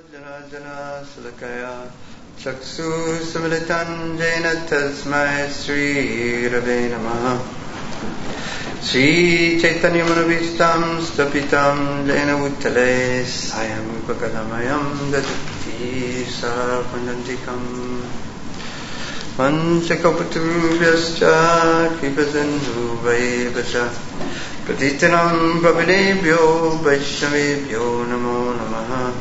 Jana Salakaya Chaksu Samalitan Jena Tasmai Sri Rave Namaha Sri Chaitanya Manavistam Stapitam Jena Uttale Sayam Bhagadamayam Dadati Sarpandantikam Vanchakapaturubhyascha Kipasandhu Vaivascha Patitanam Pavanebhyo Vaishnavebhyo Namo Namaha.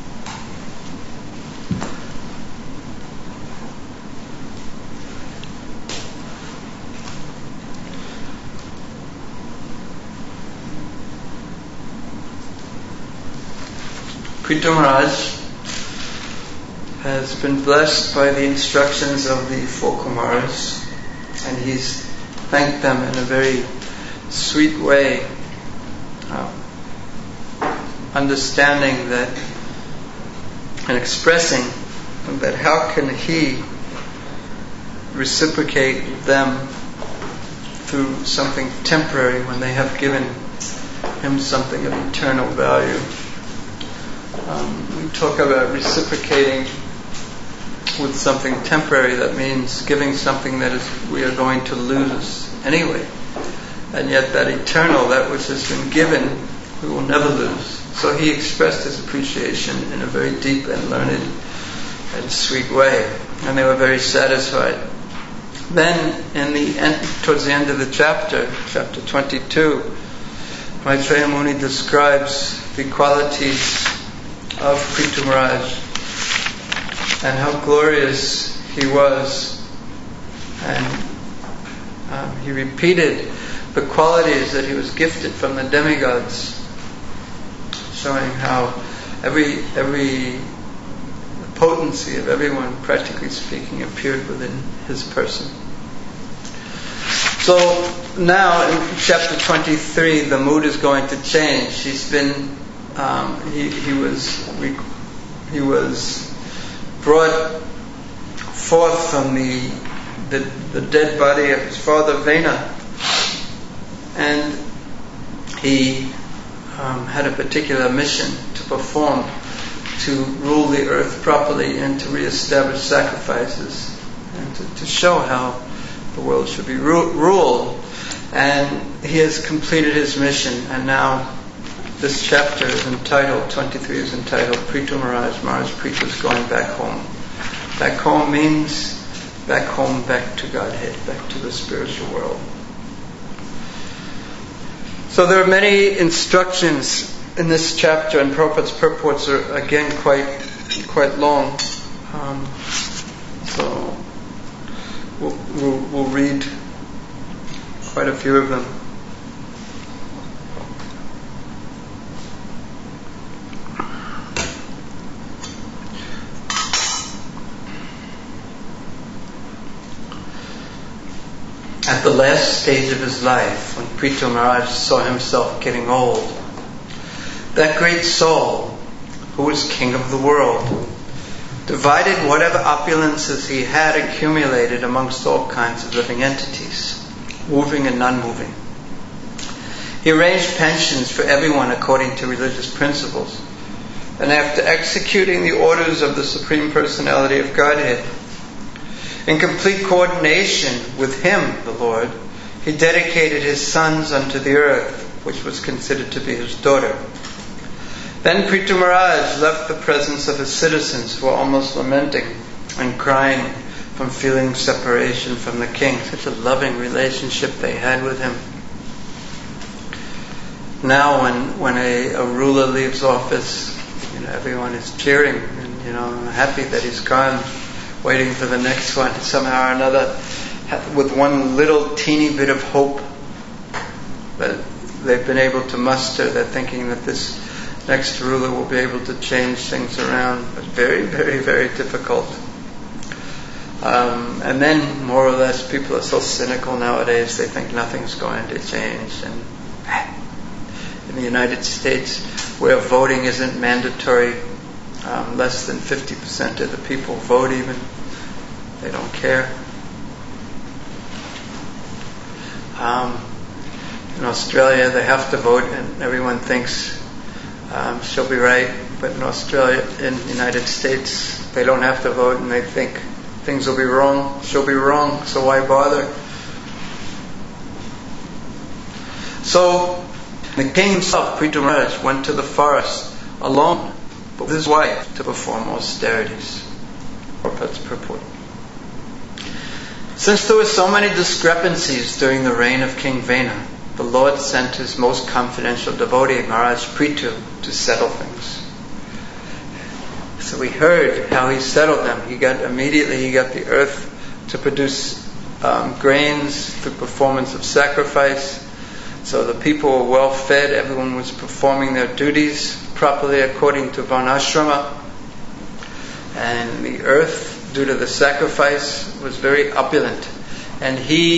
Prithu Maharaj has been blessed by the instructions of the four Kumaras, and he's thanked them in a very sweet way, understanding that and expressing that how can he reciprocate them through something temporary when they have given him something of eternal value. We talk about reciprocating with something temporary. That means giving something that we are going to lose anyway. And yet that eternal, that which has been given, we will never lose. So he expressed his appreciation in a very deep and learned and sweet way. And they were very satisfied. Then, towards the end of the chapter 22, Maitreya Muni describes the qualities of Prithu Maharaj and how glorious he was. And he repeated the qualities that he was gifted from the demigods, showing how every potency of everyone, practically speaking, appeared within his person. So now in chapter 23, the mood is going to change. He's been he was brought forth from the dead body of his father Vena, and he had a particular mission to perform, to rule the earth properly and to re-establish sacrifices and to show how the world should be ruled. And he has completed his mission, and now this chapter is entitled, 23 is entitled, Prithu Maharaj Prithu is going back home. Back home means back home, back to Godhead, back to the spiritual world. So there are many instructions in this chapter, and Prabhupada's purports are again quite long. So we'll read quite a few of them. At the last stage of his life, when Prithu Maharaj saw himself getting old, that great soul, who was king of the world, divided whatever opulences he had accumulated amongst all kinds of living entities, moving and non-moving. He arranged pensions for everyone according to religious principles, and after executing the orders of the Supreme Personality of Godhead, in complete coordination with him, the Lord, he dedicated his sons unto the earth, which was considered to be his daughter. Then Prithu Maharaj left the presence of his citizens, who were almost lamenting and crying from feeling separation from the king. Such a loving relationship they had with him. Now when a ruler leaves office, everyone is cheering and happy that he's gone, waiting for the next one, somehow or another, with one little teeny bit of hope that they've been able to muster. They're thinking that this next ruler will be able to change things around, but very, very, very difficult. And then, more or less, people are so cynical nowadays, they think nothing's going to change. And in the United States, where voting isn't mandatory, less than 50% of the people vote even. They don't care. In Australia, they have to vote, and everyone thinks she'll be right. But in Australia, in the United States, they don't have to vote, and they think things will be wrong. She'll be wrong, so why bother? So the king himself, Prithu Maharaj, went to the forest alone, but with his wife, to perform austerities. Prabhupada's purport. Since there were so many discrepancies during the reign of King Vena, the Lord sent his most confidential devotee, Maharaj Prithu, to settle things. So we heard how he settled them. He got the earth to produce grains through performance of sacrifice. So the people were well fed. Everyone was performing their duties properly according to Varnashrama. And the earth, due to the sacrifice, was very opulent. And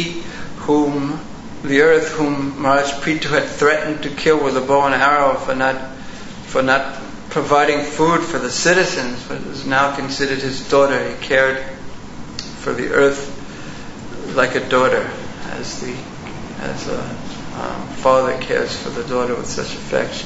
the earth whom Maharaj Prithu had threatened to kill with a bow and arrow for not providing food for the citizens, but is now considered his daughter. He cared for the earth like a daughter, as a father cares for the daughter with such affection.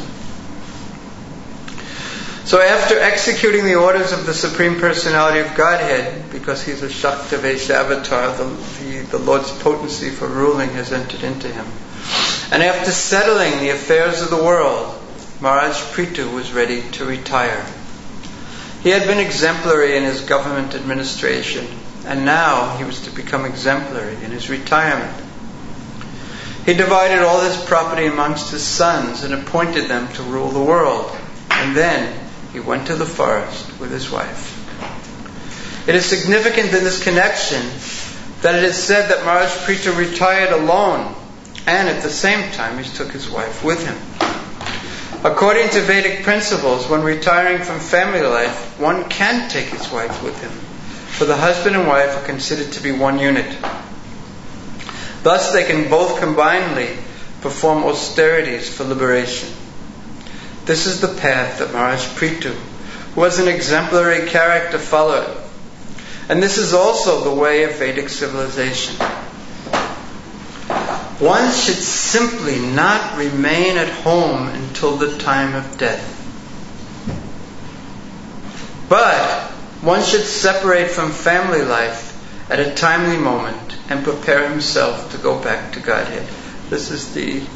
So after executing the orders of the Supreme Personality of Godhead, because he's a Shaktavesha avatar, the Lord's potency for ruling has entered into him. And after settling the affairs of the world, Maharaj Prithu was ready to retire. He had been exemplary in his government administration, and now he was to become exemplary in his retirement. He divided all his property amongst his sons and appointed them to rule the world. And then he went to the forest with his wife. It is significant in this connection that it is said that Maharaj Prithu retired alone, and at the same time he took his wife with him. According to Vedic principles, when retiring from family life, one can take his wife with him, for the husband and wife are considered to be one unit. Thus they can both combinedly perform austerities for liberation. This is the path that Maharaj Prithu, who was an exemplary character, followed. And this is also the way of Vedic civilization. One should simply not remain at home until the time of death. But one should separate from family life at a timely moment and prepare himself to go back to Godhead. This is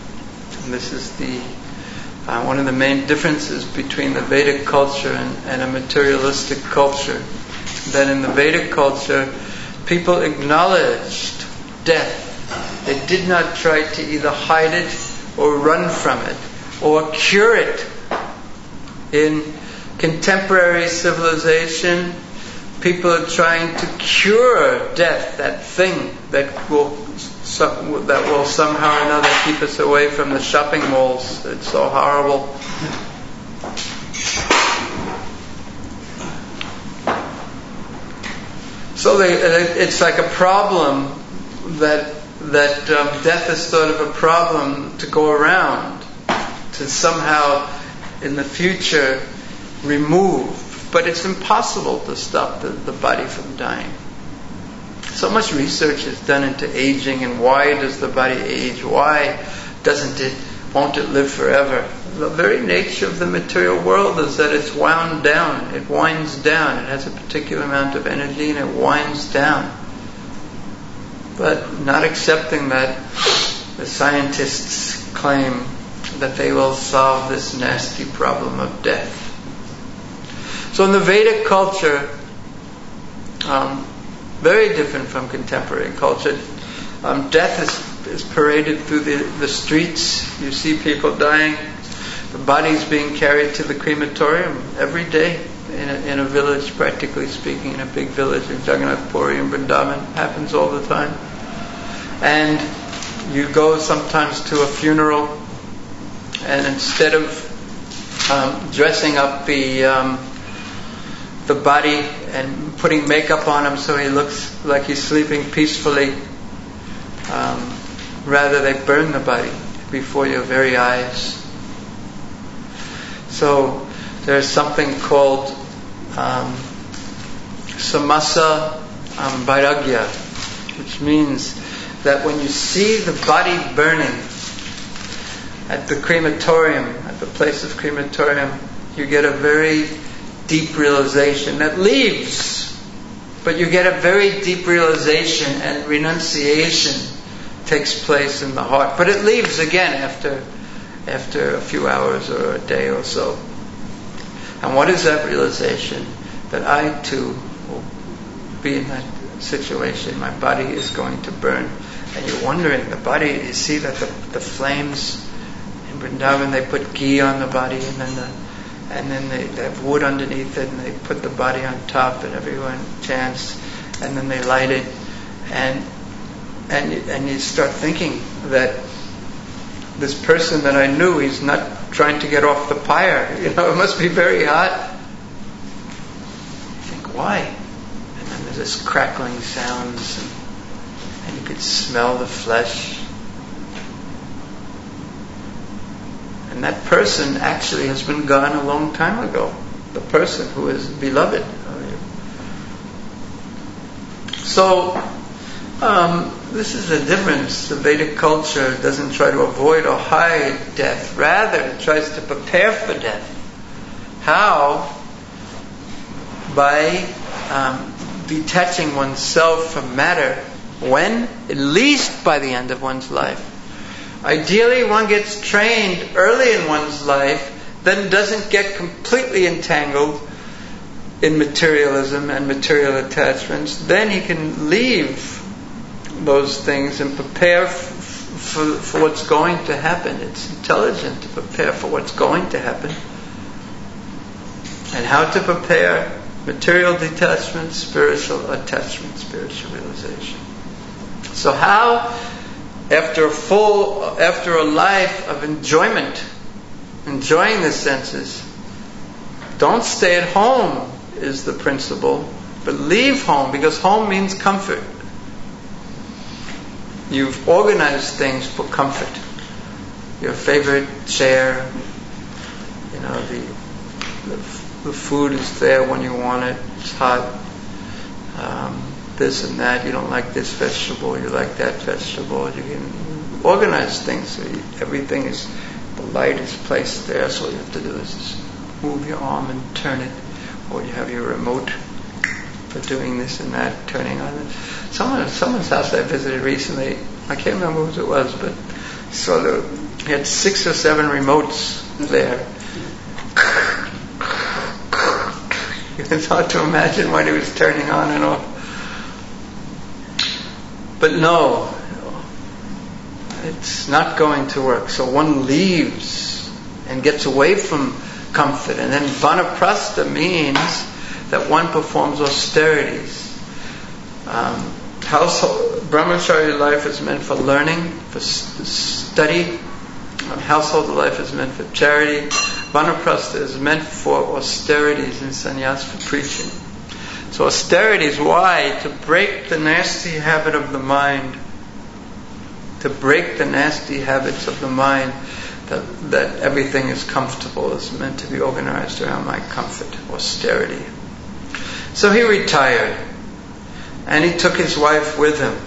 one of the main differences between the Vedic culture and a materialistic culture. That in the Vedic culture, people acknowledged death. They did not try to either hide it or run from it or cure it. In contemporary civilization, people are trying to cure death, that thing that will somehow or another keep us away from the shopping malls. It's so horrible. So it's like a problem that death is sort of a problem to go around, to somehow in the future remove. But it's impossible to stop the body from dying. So much research is done into aging and why does the body age? Why won't it live forever? The very nature of the material world is that it's wound down. It winds down. It has a particular amount of energy and it winds down. But not accepting that, the scientists claim that they will solve this nasty problem of death. So in the Vedic culture, very different from contemporary culture, death is paraded through the streets. You see people dying, the bodies being carried to the crematorium every day in a village, practically speaking, in a big village in Jagannath Puri and Vrindavan. It happens all the time. And you go sometimes to a funeral, and instead of dressing up the body and putting makeup on him so he looks like he's sleeping peacefully, rather they burn the body before your very eyes. So there's something called samasa vairagya, which means that when you see the body burning at the crematorium, at the place of crematorium, you get a very deep realization that leaves. But you get a very deep realization, and renunciation takes place in the heart. But it leaves again after a few hours or a day or so. And what is that realization? That I too will be in that situation. My body is going to burn. And you're wondering, the body, you see that the flames in Vrindavan, they put ghee on the body, and then they have wood underneath it, and they put the body on top, and everyone chants, and then they light it, and you start thinking that this person that I knew, he's not trying to get off the pyre. It must be very hot. You think, why? And then there's this crackling sounds, and you could smell the flesh. And that person actually has been gone a long time ago. The person who is beloved of you. So, this is the difference. The Vedic culture doesn't try to avoid or hide death. Rather, it tries to prepare for death. How? By detaching oneself from matter. When? At least by the end of one's life. Ideally, one gets trained early in one's life, then doesn't get completely entangled in materialism and material attachments. Then he can leave those things and prepare for what's going to happen. It's intelligent to prepare for what's going to happen. And how to prepare? Material detachment, spiritual attachment, spiritual realization. So how, after a life of enjoyment, enjoying the senses, don't stay at home is the principle, but leave home, because home means comfort. You've organized things for comfort. Your favorite chair, the food is there when you want it, it's hot. This and that, you don't like this vegetable, you like that vegetable. You can organize things so everything is, the light is placed there, so all you have to do is just move your arm and turn it, or you have your remote for doing this and that, turning on it. Someone's house I visited recently, I can't remember whose it was, but he had 6 or 7 remotes there. It's hard to imagine what he was turning on and off. But no, it's not going to work. So one leaves and gets away from comfort. And then vanaprastha means that one performs austerities. Brahmacharya life is meant for learning, for study. Household life is meant for charity. Vanaprastha is meant for austerities, and sannyas for preaching. So austerities, why? To break the nasty habit of the mind. To break the nasty habits of the mind that everything is comfortable, is meant to be organized around my comfort, austerity. So he retired, and he took his wife with him.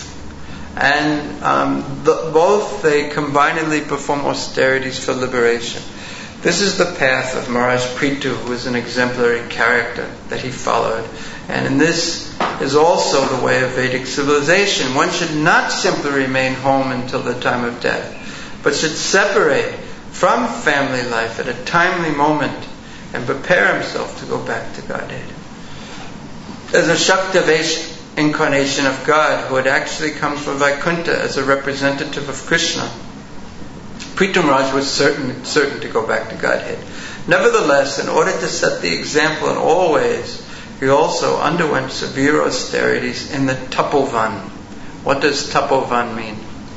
And both they combinedly perform austerities for liberation. This is the path of Maharaj Prithu, who is an exemplary character that he followed. And this is also the way of Vedic civilization. One should not simply remain home until the time of death, but should separate from family life at a timely moment and prepare himself to go back to Godhead. There's a Shaktavesh incarnation of God who had actually come from Vaikuntha as a representative of Krishna. Prithu Maharaj was certain to go back to Godhead. Nevertheless, in order to set the example in all ways, he also underwent severe austerities in the Tapovan. What does Tapovan mean?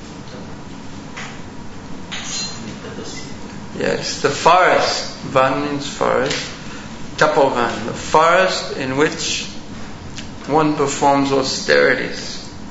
Yes, the forest. Van means forest. Tapovan, the forest in which one performs austerities.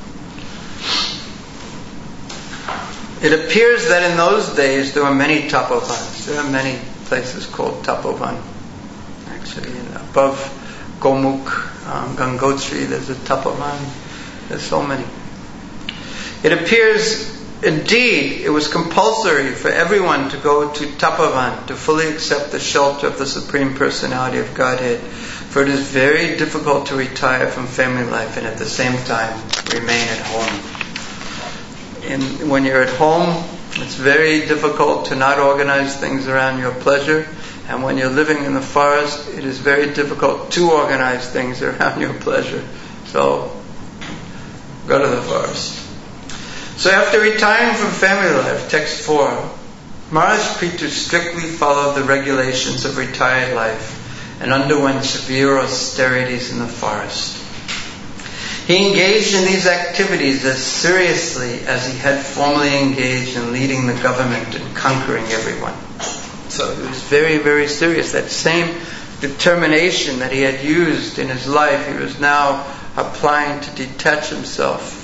It appears that in those days there were many tapovans. There are many places called tapovan. Actually, above Gomukh, Gangotri, there's a tapovan. There's so many. It appears Indeed, it was compulsory for everyone to go to Tapovan to fully accept the shelter of the Supreme Personality of Godhead, for it is very difficult to retire from family life and at the same time remain at home. And when you're at home, it's very difficult to not organize things around your pleasure, and when you're living in the forest, it is very difficult to organize things around your pleasure. So, go to the forest. So after retiring from family life, text 4, Maharaj Prithu strictly followed the regulations of retired life and underwent severe austerities in the forest. He engaged in these activities as seriously as he had formerly engaged in leading the government and conquering everyone. So he was very, very serious. That same determination that he had used in his life, he was now applying to detach himself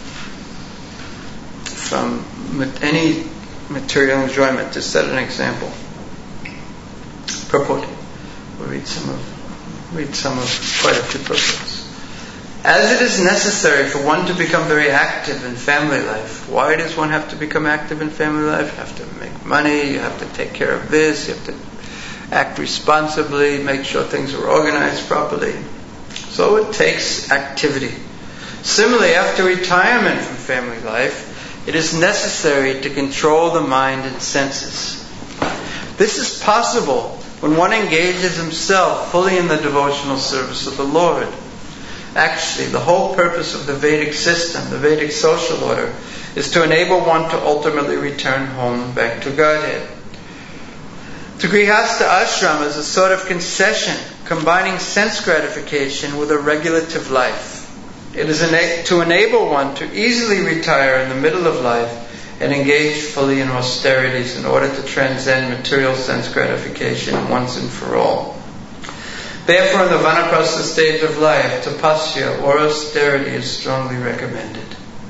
from any material enjoyment, to set an example. Purport. We'll read some of quite a few purports. As it is necessary for one to become very active in family life. Why does one have to become active in family life? You have to make money, you have to take care of this, you have to act responsibly, make sure things are organized properly. So it takes activity. Similarly, after retirement from family life, it is necessary to control the mind and senses. This is possible when one engages himself fully in the devotional service of the Lord. Actually, the whole purpose of the Vedic system, the Vedic social order, is to enable one to ultimately return home back to Godhead. The Grihastha ashram is a sort of concession, combining sense gratification with a regulative life. It is to enable one to easily retire in the middle of life and engage fully in austerities in order to transcend material sense gratification once and for all. Therefore, in the vanaprastha stage of life, tapasya or austerity is strongly recommended.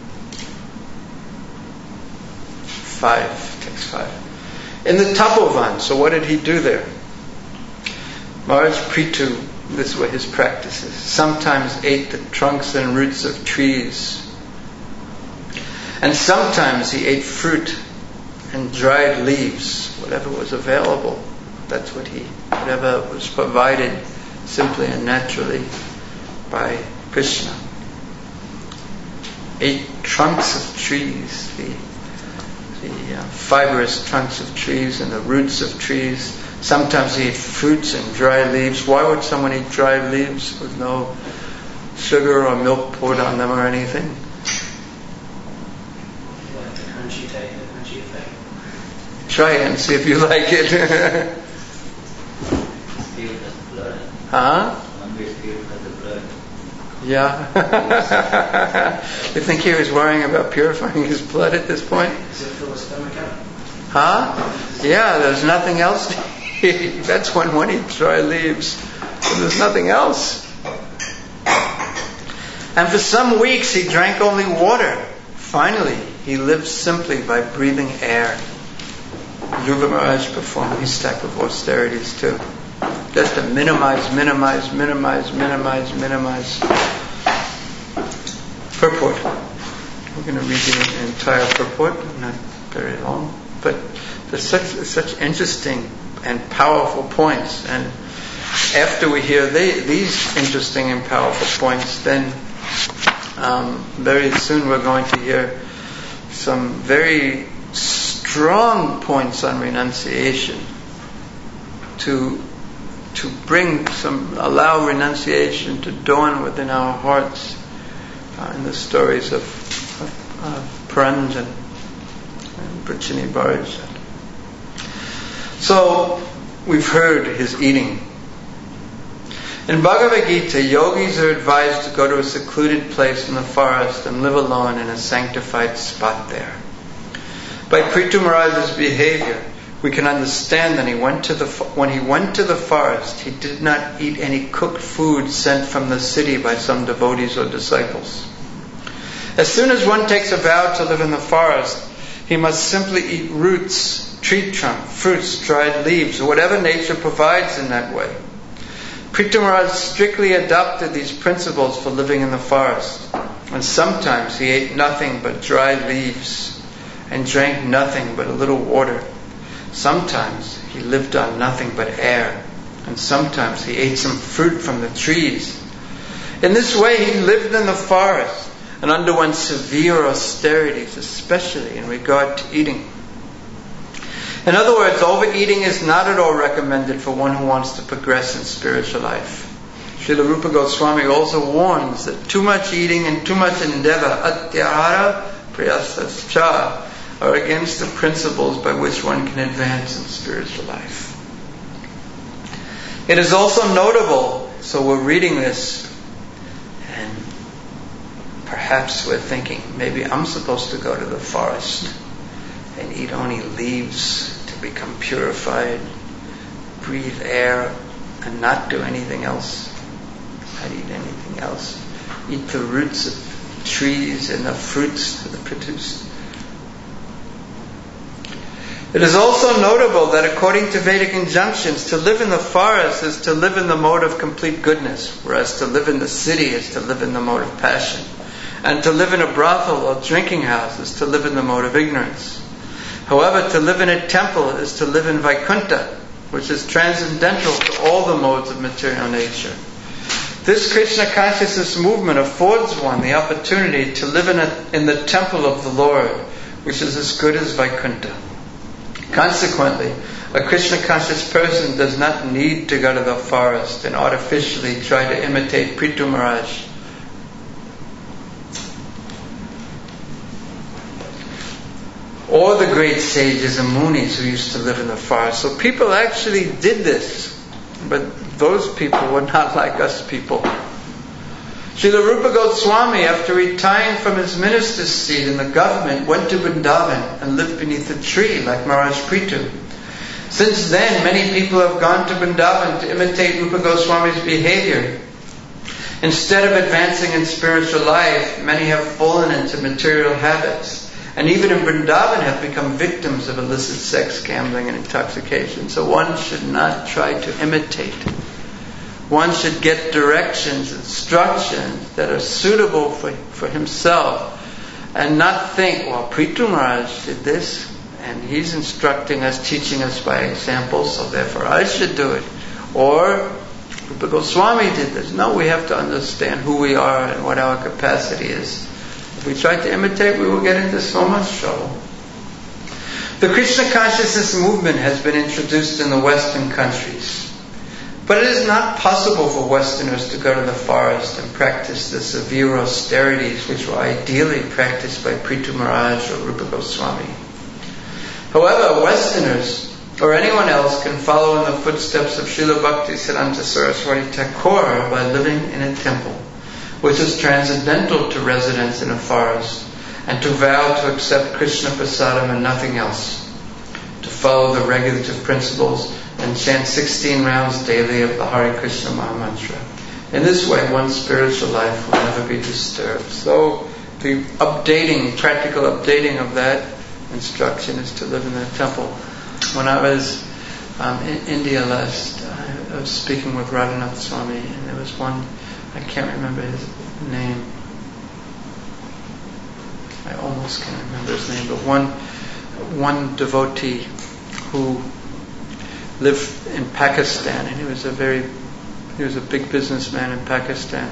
5, text 5. In the Tapovan, so what did he do there? Maharaj Prithu, these were his practices. Sometimes ate the trunks and roots of trees. And sometimes he ate fruit and dried leaves, whatever was available. That's whatever was provided simply and naturally by Krishna. Ate trunks of trees, the fibrous trunks of trees and the roots of trees. Sometimes he ate fruits and dry leaves. Why would someone eat dry leaves with no sugar or milk poured on them or anything? You like the crunchy taste, the crunchy effect? Try it and see if you like it. Huh? Yeah. You think he was worrying about purifying his blood at this point? Does it fill the stomach up? Huh? Yeah, there's nothing else to eat. That's when one eats dry leaves. So there's nothing else. And for some weeks he drank only water. Finally, he lived simply by breathing air. Dhruva Maharaj performed these type of austerities too. Just to minimize. Purport. We're going to read the entire purport, not very long, but there's such interesting and powerful points. And after we hear these interesting and powerful points, then very soon we're going to hear some very strong points on renunciation to allow renunciation to dawn within our hearts in the stories of Puranjan and Prachini Bharaj. So, we've heard his eating. In Bhagavad Gita, yogis are advised to go to a secluded place in the forest and live alone in a sanctified spot there. By Prithu Maharaj's behavior, we can understand that when he went to the forest, he did not eat any cooked food sent from the city by some devotees or disciples. As soon as one takes a vow to live in the forest, he must simply eat roots, tree trunk, fruits, dried leaves, or whatever nature provides in that way. Prithu Maharaj strictly adopted these principles for living in the forest, and sometimes he ate nothing but dried leaves, and drank nothing but a little water. Sometimes he lived on nothing but air, and sometimes he ate some fruit from the trees. In this way he lived in the forest and underwent severe austerities, especially in regard to eating. In other words, overeating is not at all recommended for one who wants to progress in spiritual life. Srila Rupa Goswami also warns that too much eating and too much endeavor, atyahara priyasascha, are against the principles by which one can advance in spiritual life. It is also notable, so we're reading this, and perhaps we're thinking, maybe I'm supposed to go to the forest and eat only leaves to become purified, breathe air, and not do anything else. Not eat anything else. Eat the roots of trees and the fruits that are produced. It is also notable that according to Vedic injunctions, to live in the forest is to live in the mode of complete goodness, whereas to live in the city is to live in the mode of passion. And to live in a brothel or drinking house is to live in the mode of ignorance. However, to live in a temple is to live in Vaikuntha, which is transcendental to all the modes of material nature. This Krishna consciousness movement affords one the opportunity to live in the temple of the Lord, which is as good as Vaikuntha. Consequently, a Krishna conscious person does not need to go to the forest and artificially try to imitate Prithu Maharaj. Or the great sages and munis who used to live in the forest. So people actually did this, but those people were not like us people. Srila Rupa Goswami, after retiring from his minister's seat in the government, went to Vrindavan and lived beneath a tree like Maharaj Prithu. Since then, many people have gone to Vrindavan to imitate Rupa Goswami's behavior. Instead of advancing in spiritual life, many have fallen into material habits, and even in Vrindavan have become victims of illicit sex, gambling, and intoxication. So one should not try to imitate. One should get directions, instructions that are suitable for himself, and not think, well, Prithu Maharaj did this, and he's instructing us, teaching us by example, so therefore I should do it. Or Rupa Goswami did this. No, we have to understand who we are and what our capacity is. If we try to imitate, we will get into so much trouble. The Krishna consciousness movement has been introduced in the Western countries. But it is not possible for Westerners to go to the forest and practice the severe austerities which were ideally practiced by Prithu Maharaj or Rupa Goswami. However, Westerners or anyone else can follow in the footsteps of Srila Bhaktisiddhanta Saraswati Thakur by living in a temple, which is transcendental to residence in a forest, and to vow to accept Krishna Prasadam and nothing else, to follow the regulative principles and chant 16 rounds daily of the Hare Krishna Mahamantra. In this way, one's spiritual life will never be disturbed. So, the practical updating of that instruction is to live in the temple. When I was in India last, I was speaking with Radhanath Swami, and there was one, I can't remember his name. I almost can't remember his name, but one devotee who lived in Pakistan, and he was a big businessman in Pakistan.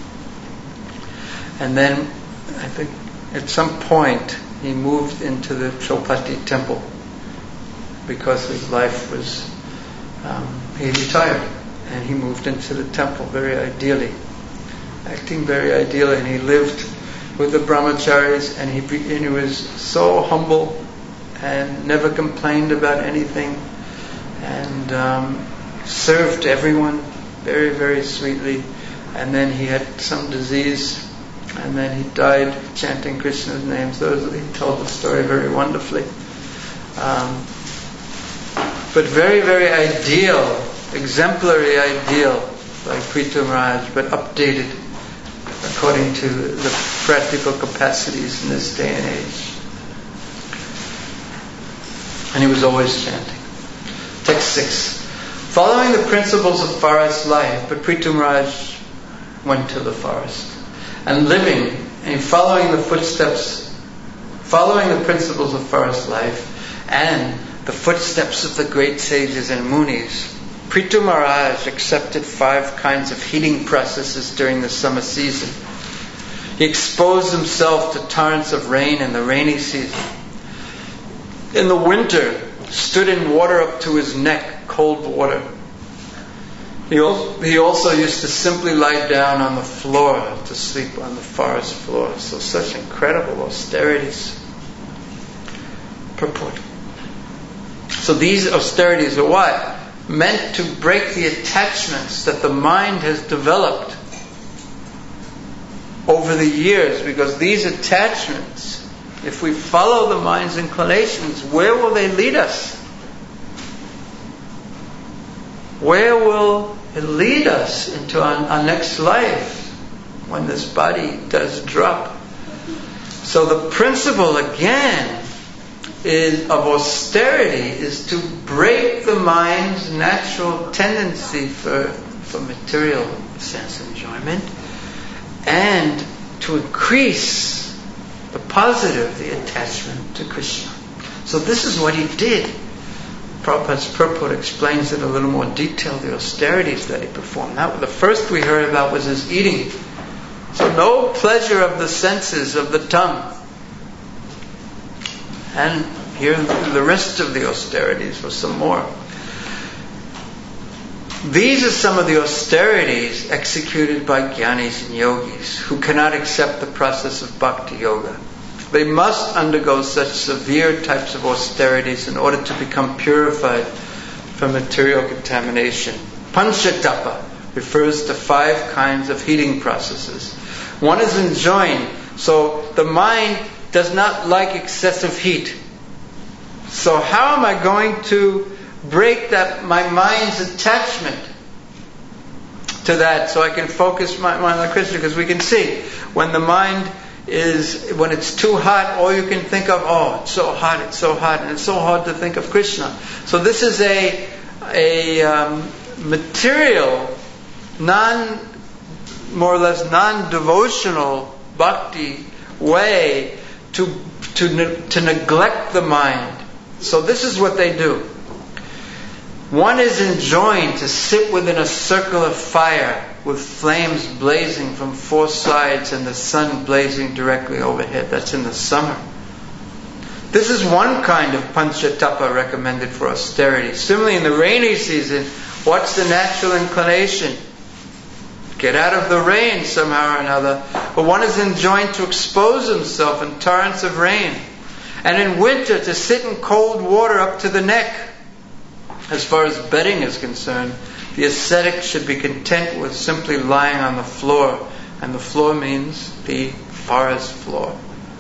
And then, I think, at some point, he moved into the Chowpatty temple because his life was, he retired, and he moved into the temple acting very ideally, and he lived with the brahmacharis, and he was so humble and never complained about anything, and served everyone very, very sweetly. And then he had some disease, and then he died chanting Krishna's names. He told the story very wonderfully. But very, very ideal, exemplary ideal, like Prithu Maharaj, but updated according to the practical capacities in this day and age. And he was always chanting. Text 6. Following the principles of forest life, but Prithu Maharaj went to the forest. And following the footsteps following the principles of forest life and the footsteps of the great sages and munis, Prithu Maharaj accepted 5 kinds of heating processes during the summer season. He exposed himself to torrents of rain in the rainy season. In the winter, stood in water up to his neck, cold water. He also used to simply lie down on the floor to sleep on the forest floor. So such incredible austerities. Purport. So these austerities are what? Meant to break the attachments that the mind has developed over the years, because these attachments, if we follow the mind's inclinations, where will they lead us? Where will it lead us into our next life when this body does drop? So the principle again of austerity is to break the mind's natural tendency for material sense enjoyment, and to increase the positive, the attachment to Krishna. So this is what he did. Prabhupada's purport explains it a little more detail, the austerities that he performed. Now, the first we heard about was his eating. So no pleasure of the senses, of the tongue. And here the rest of the austerities was some more. These are some of the austerities executed by jnanis and yogis who cannot accept the process of bhakti yoga. They must undergo such severe types of austerities in order to become purified from material contamination. Panchatapa refers to 5 kinds of heating processes. One is enjoined, so the mind does not like excessive heat. So how am I going to break my mind's attachment to that, so I can focus my mind on Krishna? Because we can see when it's too hot, all you can think of, it's so hot, and it's so hard to think of Krishna. So this is a material, more or less non-devotional bhakti way to neglect the mind. So this is what they do. One is enjoined to sit within a circle of fire with flames blazing from 4 sides and the sun blazing directly overhead. That's in the summer. This is one kind of panchatapa recommended for austerity. Similarly, in the rainy season, what's the natural inclination? Get out of the rain somehow or another. But one is enjoined to expose himself in torrents of rain. And in winter, to sit in cold water up to the neck. As far as bedding is concerned, the ascetic should be content with simply lying on the floor. And the floor means the forest floor.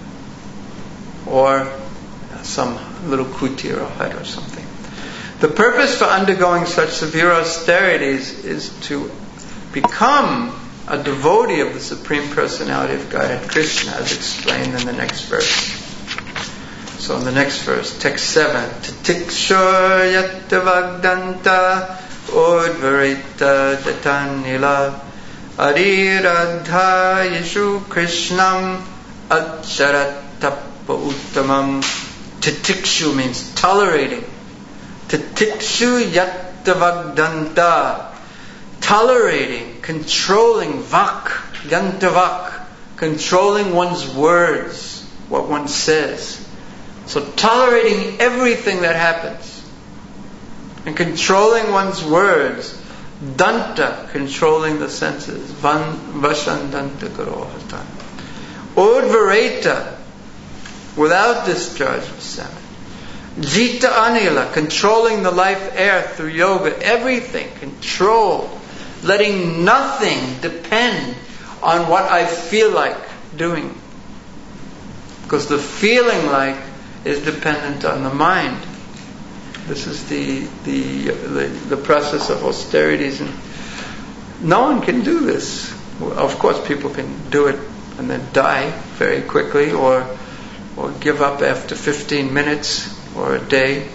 Or some little kutir or hut or something. The purpose for undergoing such severe austerities is to become a devotee of the Supreme Personality of Godhead, Krishna, as explained in the next verse. So in the next verse, text 7, Tatiksho yattavagdanta udvarita datanila ariradha yeshu krishnam accharatapa uttamam. Tatikshu means tolerating. Tatikshu yattavagdanta, tolerating, controlling, yantavak, controlling one's words, what one says. So tolerating everything that happens and controlling one's words. Danta, controlling the senses. Vashandanta garohatan. Udvareta, without discharge of semen. Jita anila, controlling the life air through yoga. Everything controlled, letting nothing depend on what I feel like doing, because the feeling like is dependent on the mind. This is the process of austerities, and no one can do this. Of course, people can do it and then die very quickly, or give up after 15 minutes or a day.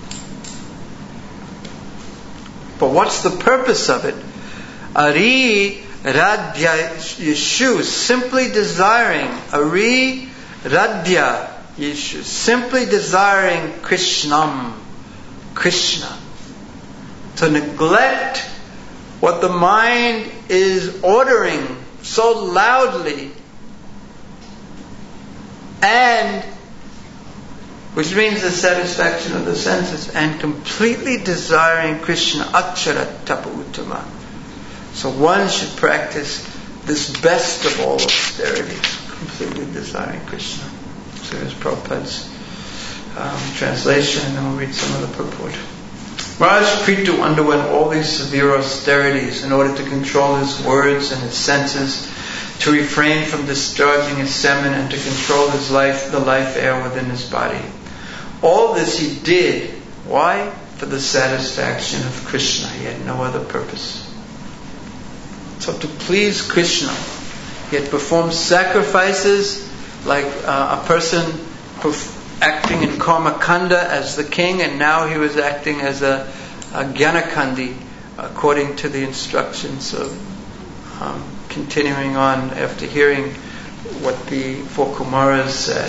But what's the purpose of it? Ari Radhya Yeshu, simply desiring. Ari Radhya, Yeshu, simply desiring Krishnam, Krishna. To neglect what the mind is ordering so loudly, and which means the satisfaction of the senses, and completely desiring Krishna, Akshara Tapa Uttama. So one should practice this best of all austerities, completely desiring Krishna. So here's Prabhupada's translation, and then we'll read some of the purport. Maharaj Prithu underwent all these severe austerities in order to control his words and his senses, to refrain from discharging his semen, and to control his life, the life air within his body. All this he did. Why? For the satisfaction of Krishna. He had no other purpose. So to please Krishna, he had performed sacrifices like a person acting in Karma Kanda as the king, and now he was acting as a Gyanakandi according to the instructions of continuing on after hearing what the four Kumaras said.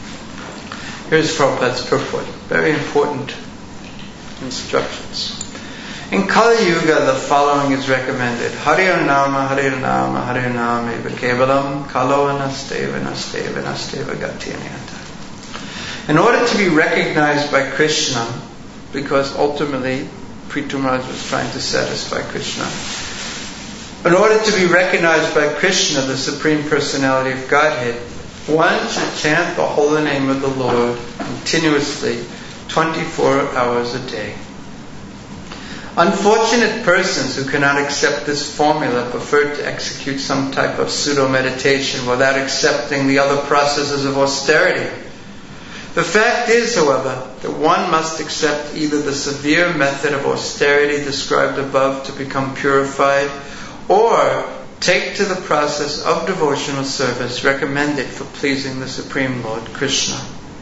Here's Prabhupada's purport. Very important instructions. In Kali Yuga, the following is recommended. Harir Nama, Harir Nama, Harir Nama, Eva Kevalam, Kalo Anasteva, Nasteva, Nasteva Gatyanyata. In order to be recognized by Krishna, because ultimately Prithu Maharaj was trying to satisfy Krishna, in order to be recognized by Krishna, the Supreme Personality of Godhead, one should chant the holy name of the Lord continuously, 24 hours a day. Unfortunate persons who cannot accept this formula prefer to execute some type of pseudo-meditation without accepting the other processes of austerity. The fact is, however, that one must accept either the severe method of austerity described above to become purified, or take to the process of devotional service recommended for pleasing the Supreme Lord Krishna.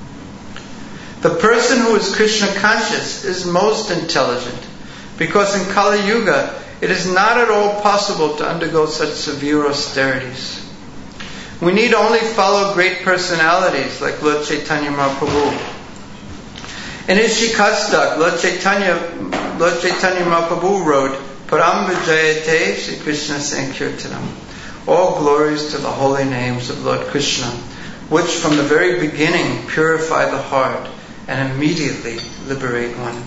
The person who is Krishna conscious is most intelligent, because in Kali Yuga it is not at all possible to undergo such severe austerities. We need only follow great personalities like Lord Chaitanya Mahaprabhu. In his Shikastak, Lord Chaitanya Mahaprabhu wrote, Param Vijayate Shri Krishna Sankirtanam. All glories to the holy names of Lord Krishna, which from the very beginning purify the heart and immediately liberate one.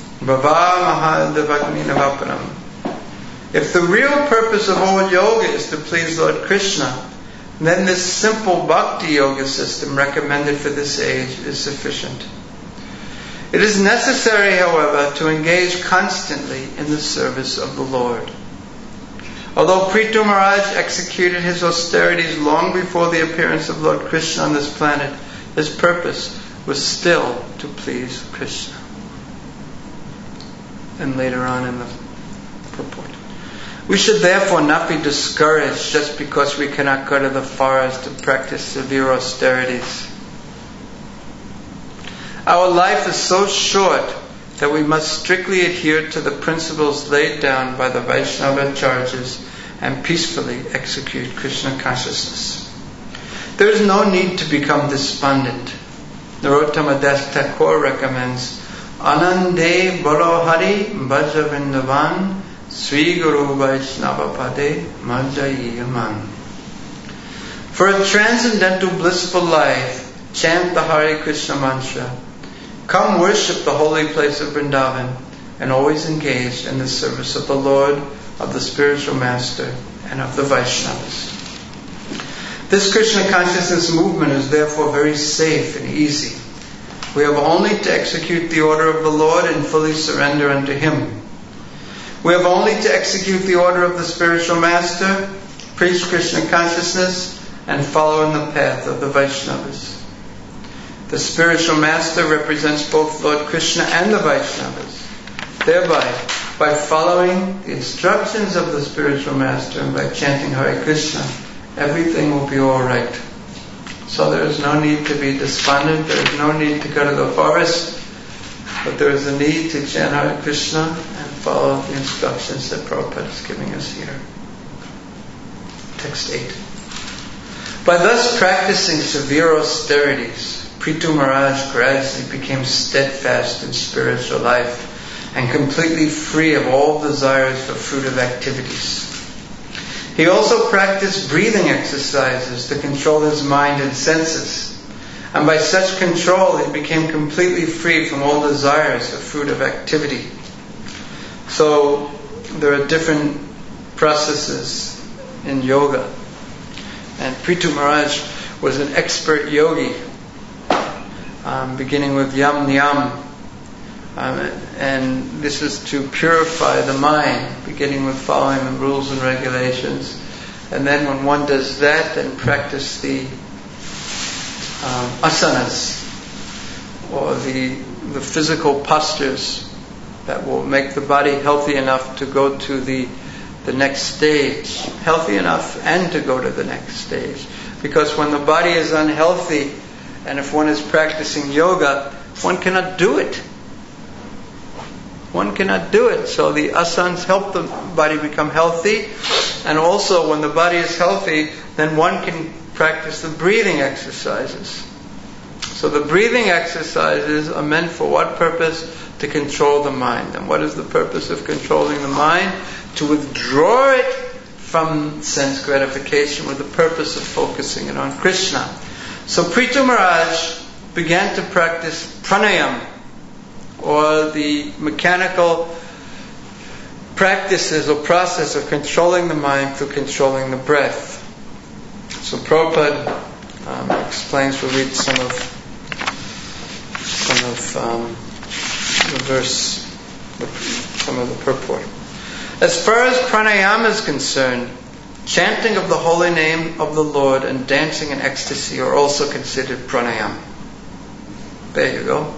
If the real purpose of all yoga is to please Lord Krishna, then this simple bhakti yoga system recommended for this age is sufficient. It is necessary, however, to engage constantly in the service of the Lord. Although Prithu Maharaj executed his austerities long before the appearance of Lord Krishna on this planet, his purpose was still to please Krishna. And later on in the purport. We should therefore not be discouraged just because we cannot go to the forest to practice severe austerities. Our life is so short that we must strictly adhere to the principles laid down by the Vaishnava Acharyas and peacefully execute Krishna consciousness. There is no need to become despondent. Narottama Das Thakur recommends, Anande Baro Hari Bhaja Vrindavan Sri Guru Vaishnava Pade Madhyayaman. For a transcendental blissful life, chant the Hare Krishna mantra. Come worship the holy place of Vrindavan, and always engage in the service of the Lord, of the spiritual master, and of the Vaishnavas. This Krishna consciousness movement is therefore very safe and easy. We have only to execute the order of the Lord and fully surrender unto Him. We have only to execute the order of the spiritual master, preach Krishna consciousness, and follow in the path of the Vaishnavas. The spiritual master represents both Lord Krishna and the Vaishnavas. Thereby, by following the instructions of the spiritual master and by chanting Hare Krishna, everything will be all right. So there is no need to be despondent, there is no need to go to the forest, but there is a need to chant Hare Krishna and follow the instructions that Prabhupada is giving us here. Text 8. By thus practicing severe austerities, Prithu Maharaj gradually became steadfast in spiritual life and completely free of all desires for fruitive activities. He also practiced breathing exercises to control his mind and senses. And by such control, he became completely free from all desires for fruitive activity. So, there are different processes in yoga. And Prithu Maharaj was an expert yogi, beginning with Yam Niyam. And this is to purify the mind, beginning with following the rules and regulations. And then when one does that, then practice the asanas, or the physical postures that will make the body healthy enough to go to the next stage. Healthy enough and to go to the next stage. Because when the body is unhealthy, and if one is practicing yoga, one cannot do it. One cannot do it. So the asanas help the body become healthy. And also when the body is healthy, then one can practice the breathing exercises. So the breathing exercises are meant for what purpose? To control the mind. And what is the purpose of controlling the mind? To withdraw it from sense gratification with the purpose of focusing it on Krishna. So Prithu Maharaj began to practice pranayam, or the mechanical practices or process of controlling the mind through controlling the breath. So Prabhupada explains, we'll read some of the verse, some of the purport. As far as pranayama is concerned, chanting of the holy name of the Lord and dancing in ecstasy are also considered pranayama. There you go.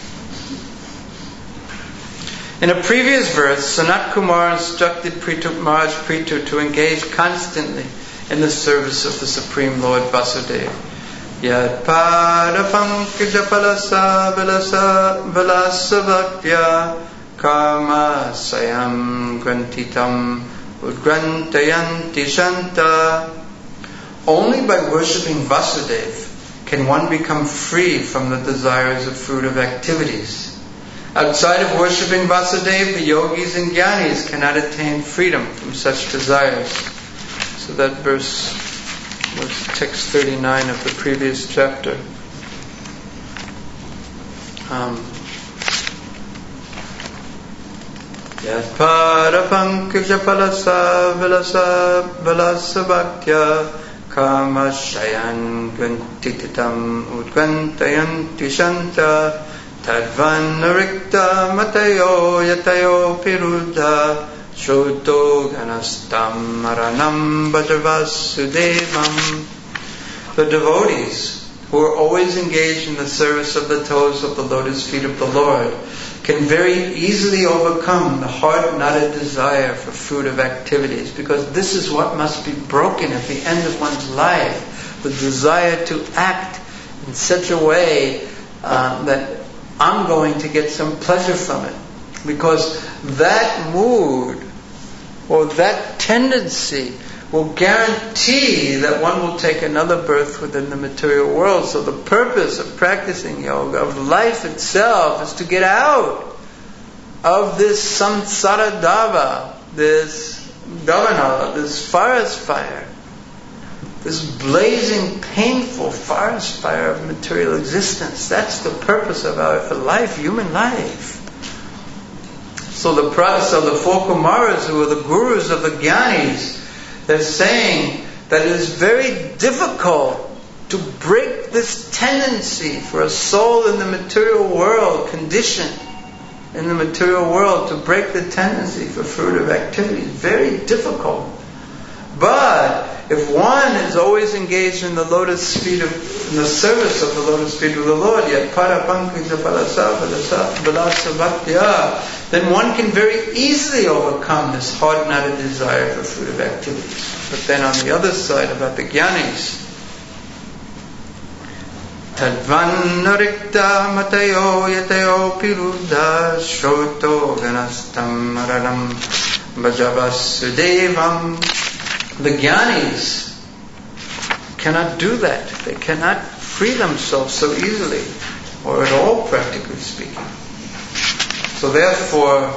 In a previous verse, Sanat Kumar instructed Maharaj Prithu to engage constantly in the service of the Supreme Lord Vasudeva. Yad pada pankaj palasa vilasa bhaktya karma sayam grantitam udgrantayanti shanta. Only by worshipping Vasudeva can one become free from the desires of fruitive activities. Outside of worshipping Vasudeva, the yogis and jnanis cannot attain freedom from such desires. So that verse was text 39 of the previous chapter. Yatpada pankaja palasa vilasa bhaktya karma shayan gantititam udgantayanti shanta tadvan narikta matayo yatayo piruddha Shruto ganastam maranam bhajavasudevam. The devotees, who are always engaged in the service of the toes of the lotus feet of the Lord, can very easily overcome the hard-knotted desire for fruitive activities, because this is what must be broken at the end of one's life. The desire to act in such a way that I'm going to get some pleasure from it. Because that mood or that tendency will guarantee that one will take another birth within the material world. So the purpose of practicing yoga, of life itself, is to get out of this samsara dava, this davana, this forest fire, this blazing, painful forest fire of material existence. That's the purpose of our life, human life. So the four Kumaras, who are the gurus of the jnanis, they're saying that it is very difficult to break this tendency for a soul in the material world, conditioned in the material world, to break the tendency for fruitive activity. It's very difficult. But if one is always engaged in the lotus feet in the service of the lotus feet of the Lord, yet para pankaj palasa vilasa bhaktya, then one can very easily overcome this hard-knotted desire for fruitive activities. But then on the other side, about the jnanis, tadvan narikta matayo yatayo piruddha shroto ganastam maranam bhajavasudevam. The jnanis cannot do that. They cannot free themselves so easily, or at all, practically speaking. So therefore,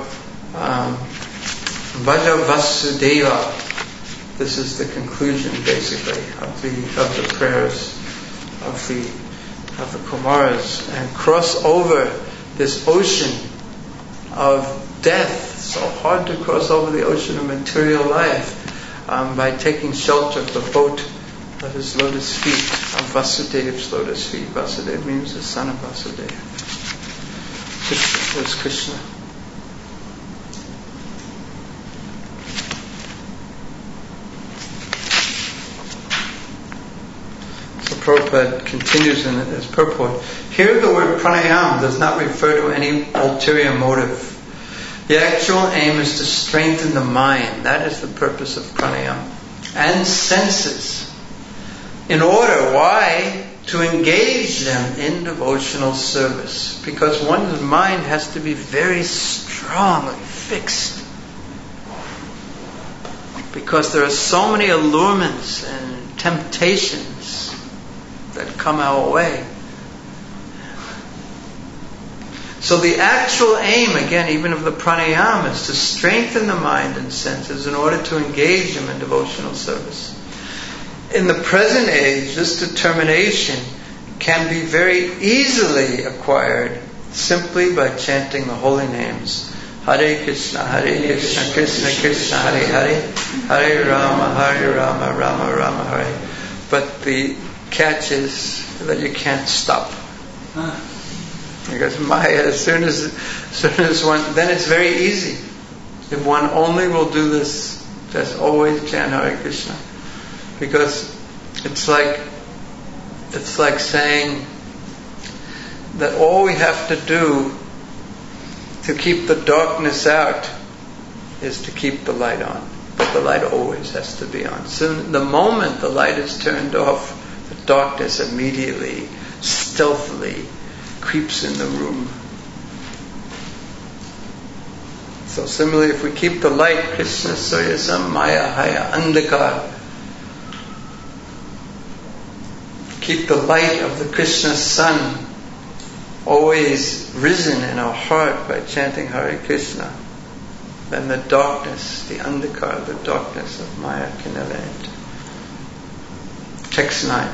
Bhaja Vasudeva, this is the conclusion basically of the prayers of the Kumaras, and cross over this ocean of death. So hard to cross over the ocean of material life by taking shelter of the boat of his lotus feet, of Vasudev's lotus feet. Vasudeva means the son of Vasudeva. Krishna was Krishna. So Prabhupada continues in his purport. Here the word pranayam does not refer to any ulterior motive. The actual aim is to strengthen the mind. That is the purpose of pranayam. And senses. In order, why? To engage them in devotional service. Because one's mind has to be very strongly fixed. Because there are so many allurements and temptations that come our way. So the actual aim, again, even of the pranayama, is to strengthen the mind and senses in order to engage them in devotional service. In the present age, this determination can be very easily acquired simply by chanting the holy names. Hare Krishna, Krishna Krishna, Hare Hare, Hare Rama, Rama Rama, Hare. But the catch is that you can't stop. Because Maya, as soon as one, then it's very easy. If one only will do this, just always chant Hare Krishna. Because it's like saying that all we have to do to keep the darkness out is to keep the light on. But the light always has to be on. Soon, the moment the light is turned off, the darkness immediately, stealthily creeps in the room. So similarly, if we keep the light, Krishna Soyasam Maya Haya Andhakar, keep the light of the Krishna sun always risen in our heart by chanting Hare Krishna, then the darkness, the andhakar, the darkness of Maya can never end. Text 9.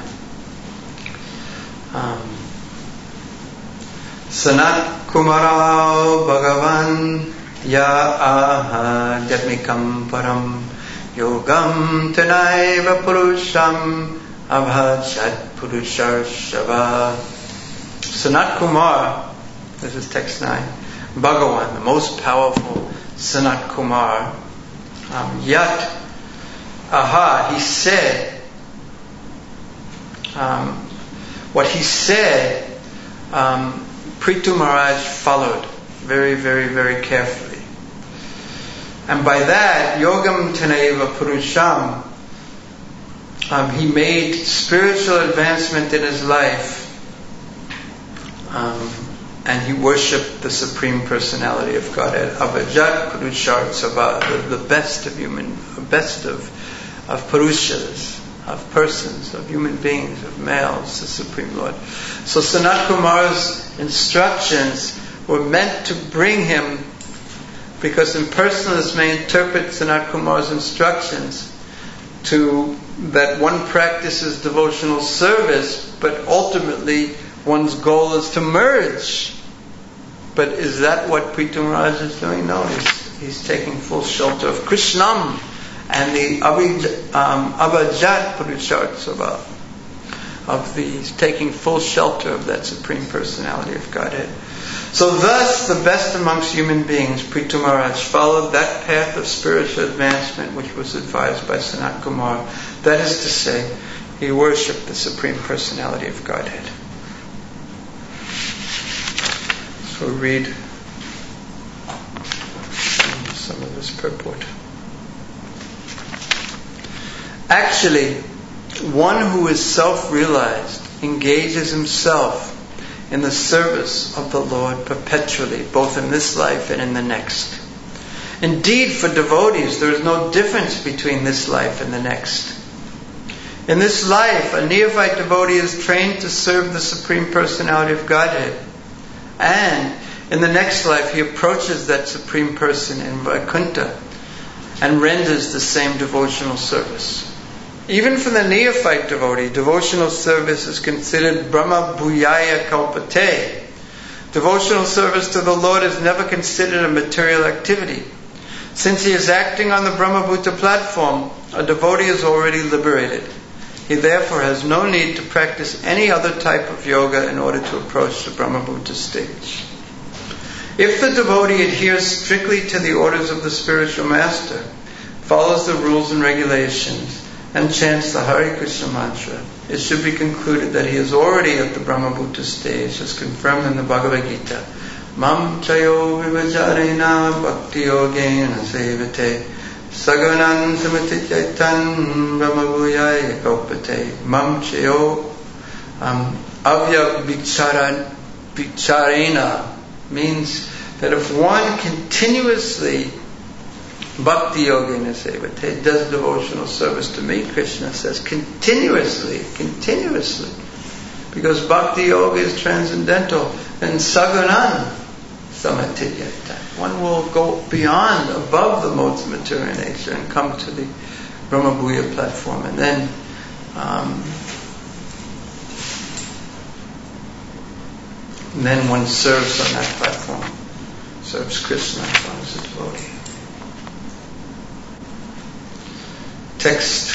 Sanat Kumara Bhagavan Ya Aha Jatmikam Param Yogam Tanaiva Purusham Abhajat Purushar Shava. Sanat Kumar, this is text 9, Bhagavan, the most powerful Sanat Kumar, Yat Aha, he said, what he said, Prithu Maharaj followed very, very, very carefully. And by that, Yogam Tanaiva Purusham, he made spiritual advancement in his life, and he worshipped the Supreme Personality of Godhead, Avajat Purushar Sava, the best of Purushas, of persons, of human beings, of males, the Supreme Lord. So Sanat Kumar's instructions were meant to bring him, because impersonalists may interpret Sanat Kumar's instructions to that one practices devotional service, but ultimately one's goal is to merge. But is that what Prithu Maharaj is doing? No, he's taking full shelter of Krishnam and the Avajat Purushartsava, he's taking full shelter of that Supreme Personality of Godhead. So thus, the best amongst human beings, Prithu Maharaj, followed that path of spiritual advancement which was advised by Sanat Kumar. That is to say, he worshipped the Supreme Personality of Godhead. So read some of this purport. Actually, one who is self-realized engages himself in the service of the Lord perpetually, both in this life and in the next. Indeed, for devotees, there is no difference between this life and the next. In this life, a neophyte devotee is trained to serve the Supreme Personality of Godhead. And in the next life, he approaches that Supreme Person in Vaikuntha and renders the same devotional service. Even for the neophyte devotee, devotional service is considered Brahma Bhuyaya Kalpate. Devotional service to the Lord is never considered a material activity. Since he is acting on the Brahmabhuta platform, a devotee is already liberated. He therefore has no need to practice any other type of yoga in order to approach the Brahmabhuta stage. If the devotee adheres strictly to the orders of the spiritual master, follows the rules and regulations, and chants the Hare Krishna mantra, it should be concluded that he is already at the Brahmabhuta stage, as confirmed in the Bhagavad Gita. Mam chayo vivajarena bhakti yogena sevate saganan samatitaitan brahmabhuyaya kalpate. Mam chayo avya vicharena means that if one continuously Bhakti Yogena Sevate does devotional service to me, Krishna says, continuously. Because Bhakti Yoga is transcendental. And Saganan Samatityata. One will go beyond, above the modes of material nature and come to the Brahmabhuya platform. And then one serves on that platform. Serves Krishna as long as a devotee. Text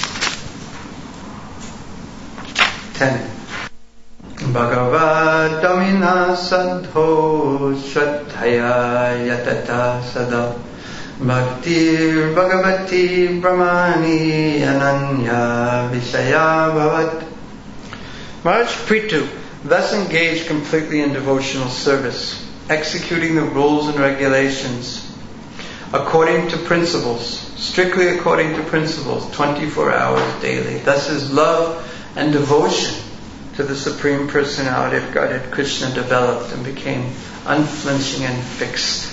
10. Bhagavad Damina Sadho Shraddhaya Yatata Sada Bhaktir Bhagavati Brahmani Ananya Vishaya Bhavat. Maharaj Prithu thus engaged completely in devotional service, executing the rules and regulations according to principles, strictly according to principles, 24 hours daily. Thus his love and devotion to the Supreme Personality of Godhead, Krishna, developed and became unflinching and fixed.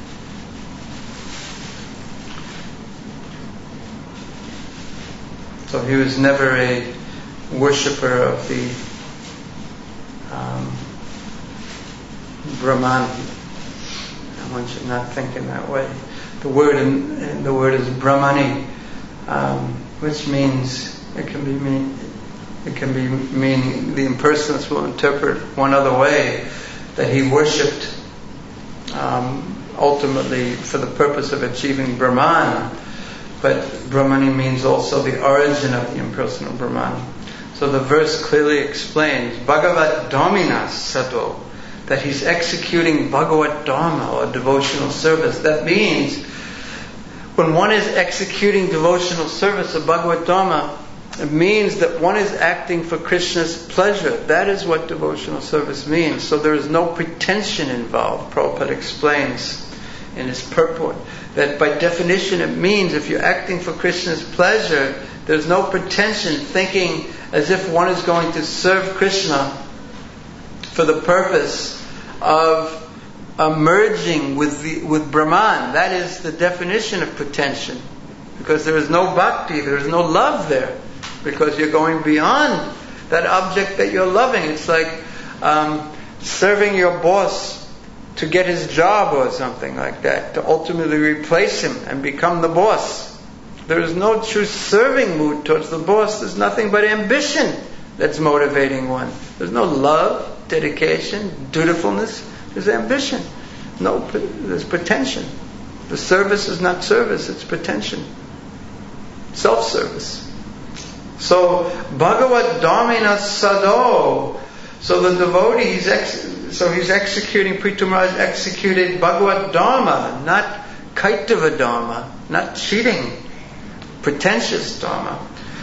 So he was never a worshipper of the Brahman. One should not think in that way. The word is Brahmani, which means it can be meaning the impersonalists will interpret one other way, that he worshipped ultimately for the purpose of achieving Brahman. But Brahmani means also the origin of the impersonal Brahman. So the verse clearly explains Bhagavat Dhamina Sadho, that he's executing Bhagavat Dharma, or devotional service. That means when one is executing devotional service of Bhagavat Dharma, it means that one is acting for Krishna's pleasure. That is what devotional service means. So there is no pretension involved. Prabhupada explains in his purport that by definition it means if you're acting for Krishna's pleasure, there's no pretension, thinking as if one is going to serve Krishna for the purpose of merging with Brahman. That is the definition of pretension. Because there is no bhakti, there is no love there. Because you're going beyond that object that you're loving. It's like serving your boss to get his job or something like that, to ultimately replace him and become the boss. There is no true serving mood towards the boss. There's nothing but ambition that's motivating one. There's no love, dedication, dutifulness. There's ambition. There's pretension. The service is not service, it's pretension. Self-service. So, Bhagavat Dhamina Sadho. So the devotee, he's executing, Prithu Maharaj executed Bhagavat Dharma, not Kaitava Dharma, not cheating, pretentious Dharma.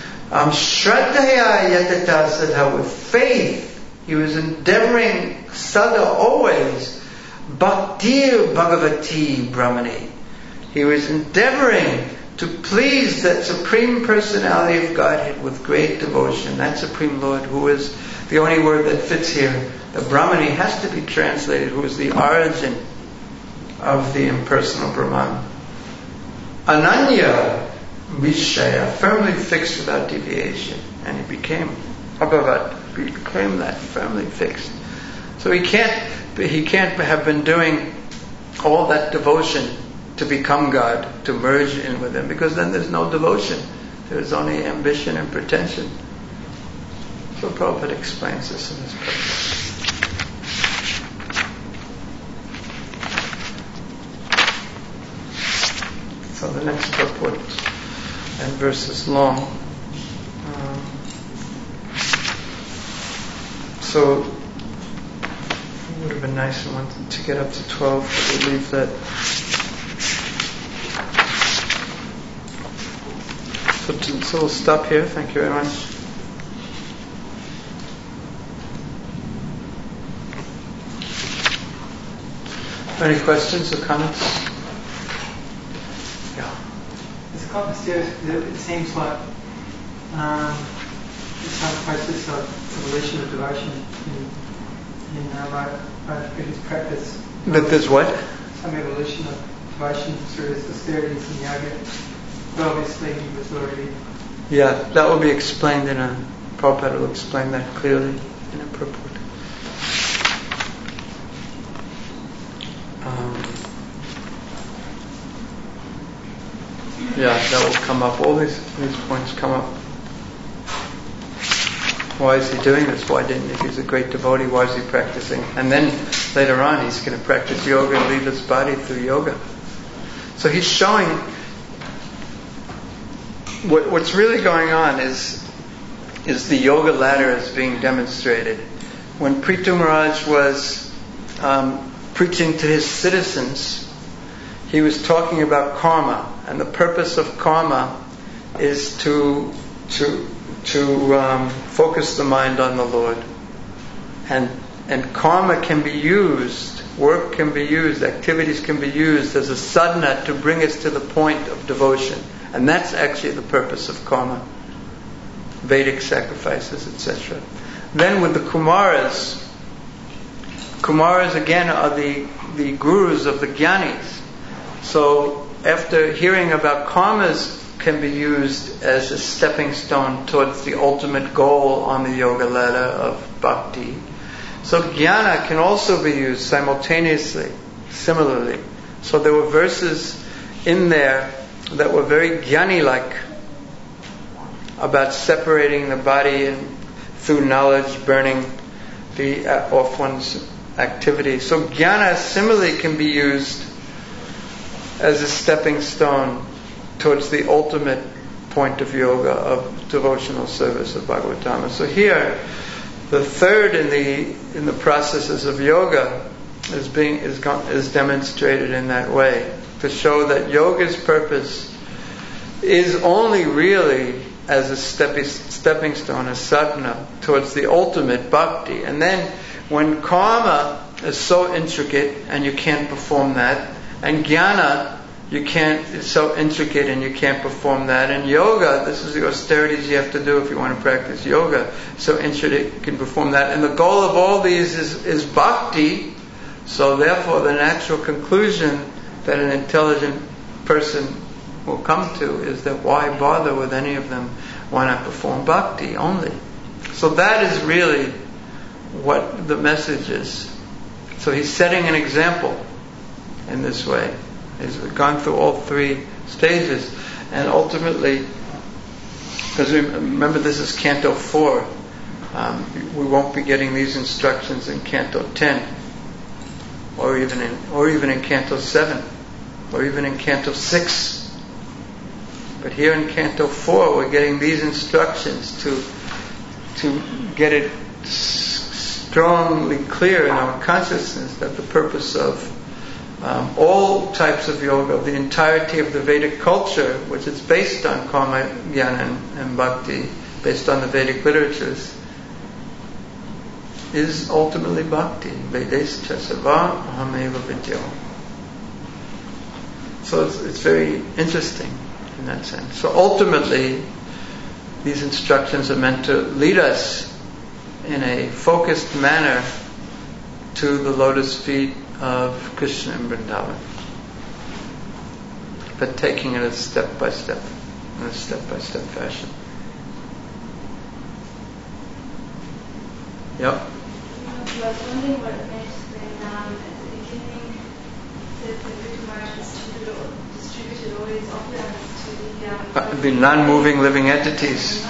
Shraddhaya Yatata Sadha, with faith, he was endeavoring Sada always, Bhaktir Bhagavati Brahmani. He was endeavoring to please that Supreme Personality of Godhead with great devotion. That Supreme Lord, who is the only word that fits here. The Brahmani has to be translated, who is the origin of the impersonal Brahman. Ananya Vishaya, firmly fixed without deviation. And he became Abhavat, he became that firmly fixed. So he can't have been doing all that devotion to become God, to merge in with Him, because then there's no devotion. There's only ambition and pretension. So Prabhupada explains this in his purpose. So the next purport and verse is long. So it would have been nice to get up to 12, but we'll leave that. So we'll stop here. Thank you very much. Any questions or comments? Yeah. It's quite mysterious. It seems like some process of evolution of devotion in Buddhist practice. That there's what? Some evolution of devotion through his austerities and yoga. But obviously he was already... Yeah, that will be explained Prabhupada will explain that clearly in a purport. Yeah, that will come up. All these points come up. Why is he doing this? Why didn't he? If he's a great devotee, why is he practicing? And then later on he's going to practice yoga and leave his body through yoga. So he's showing what's really going on is the yoga ladder is being demonstrated. When Prithu Maharaj was preaching to his citizens, he was talking about karma, and the purpose of karma is to focus the mind on the Lord, and karma can be used, work can be used, activities can be used as a sadhana to bring us to the point of devotion. And that's actually the purpose of karma. Vedic sacrifices, etc. Then with the Kumaras again are the gurus of the jnanis. So after hearing about karmas can be used as a stepping stone towards the ultimate goal on the yoga ladder of bhakti. So jnana can also be used simultaneously, similarly. So there were verses in there that were very jnani-like about separating the body and through knowledge burning off one's activity. So jnana similarly can be used as a stepping stone towards the ultimate point of yoga, of devotional service of Bhagavatama. So here, the third in the processes of yoga is demonstrated in that way, to show that yoga's purpose is only really as a stepping stone, a sadhana towards the ultimate bhakti. And then when karma is so intricate and you can't perform that, and jnana it's so intricate and you can't perform that, and yoga, this is the austerities you have to do if you want to practice yoga, so intricate you can perform that. And the goal of all these is bhakti. So therefore the natural conclusion that an intelligent person will come to is that why bother with any of them? Why not perform bhakti only? So that is really what the message is. So he's setting an example in this way. He's gone through all three stages, and ultimately, because remember this is Canto 4, we won't be getting these instructions in Canto 10, or even in Canto 7, or even in Canto 6. But here in Canto 4, we're getting these instructions to get it strongly clear in our consciousness that the purpose of all types of yoga, the entirety of the Vedic culture, which is based on karma, jnana, and bhakti, based on the Vedic literatures, is ultimately bhakti. Vedescha sarva ahameva vidyo. So it's very interesting in that sense. So ultimately, these instructions are meant to lead us in a focused manner to the lotus feet of Krishna and Vrindavan, but taking it a step by step. in a step-by-step fashion. Yep. I was wondering what it meant when at the beginning that the Buddha Maharaj distributed all his opulence to the... the non-moving living entities.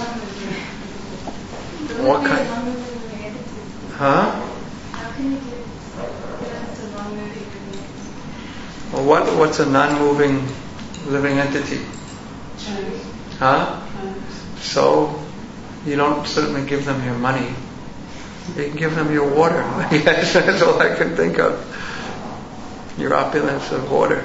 What kind? Non-moving entities. Huh? How can you give opulence to non-moving living entities? Well, what's a non-moving living entity? Huh? So, you don't certainly give them your money. You can give them your water. Yes, that's all I can think of. Your opulence of water.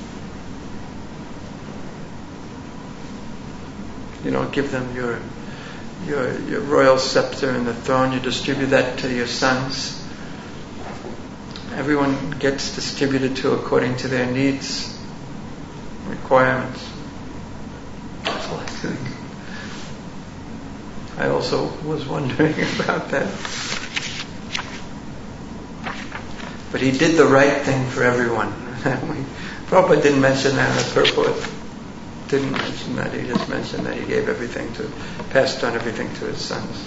You don't give them your royal scepter and the throne. You distribute that to your sons. Everyone gets distributed to according to their needs, requirements. That's all I think. I also was wondering about that. But he did the right thing for everyone. Prabhupada didn't mention that in the purport. Didn't mention that. He just mentioned that he gave everything passed on everything to his sons.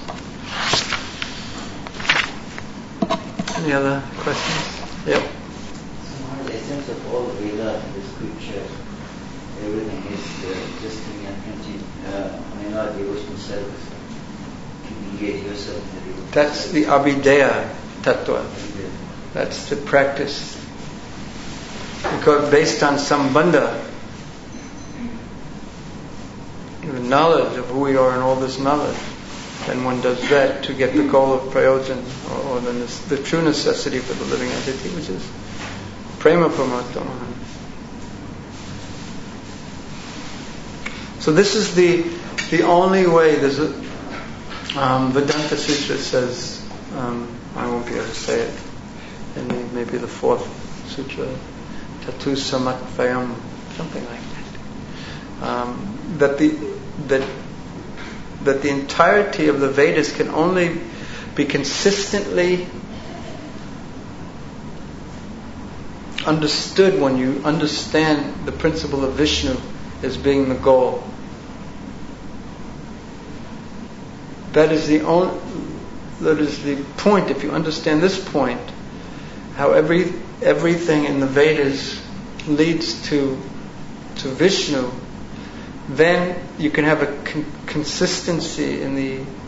Any other questions? Yep. So, the essence of all Veda, the scriptures, everything is just in our devotional service. Engage yourself in the devotional That's service. the Abhideya Tattva. That's the practice. Because based on Sambandha, the knowledge of who we are and all this knowledge, then one does that to get the goal of prayojan, or the true necessity for the living entity, which is prema pramatama. So this is the only way. There's a Vedanta Sutra says, I won't be able to say it, and maybe the fourth sutra, Tatu Samatvayam, something like that. That the entirety of the Vedas can only be consistently understood when you understand the principle of Vishnu as being the goal. That is the point. If you understand this point, how everything in the Vedas leads to Vishnu, then you can have a consistency in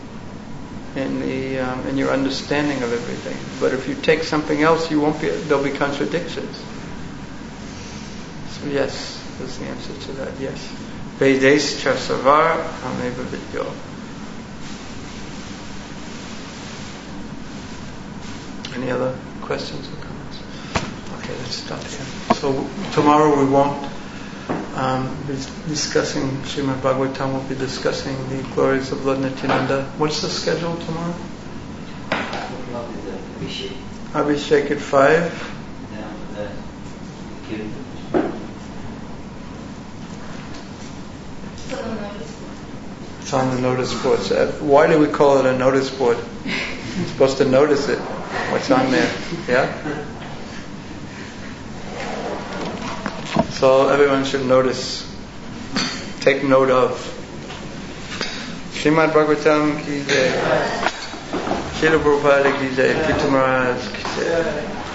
your understanding of everything. But if you take something else, there'll be contradictions. So yes, that's the answer to that. Yes, Vedescha Savar Ameva Vidyo. Any other questions or comments? Okay, let's stop here. So tomorrow we won't be discussing Srimad Bhagavatam. We'll be discussing the glories of Lord Nityananda. What's the schedule tomorrow? Abhishek at 5. It's on the notice board. So why do we call it a notice board? You're supposed to notice it. What's on there? Yeah? So everyone should notice, take note of. Srimad Bhagavatam ki jai, Srila Prabhupada ki jai, Pita Maharaj ki jai.